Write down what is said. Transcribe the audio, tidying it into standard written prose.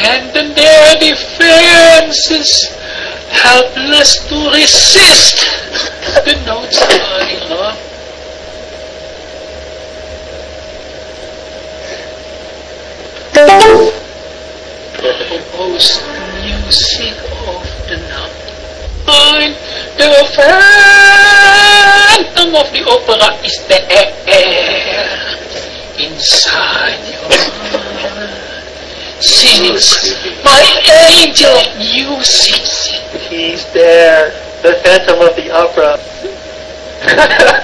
abandon their defenses, helpless to resist the notes I love. Compose music of the night. Find the phantom of the opera is there inside your heart. Sings my angel of music. He's there, the Phantom of the Opera.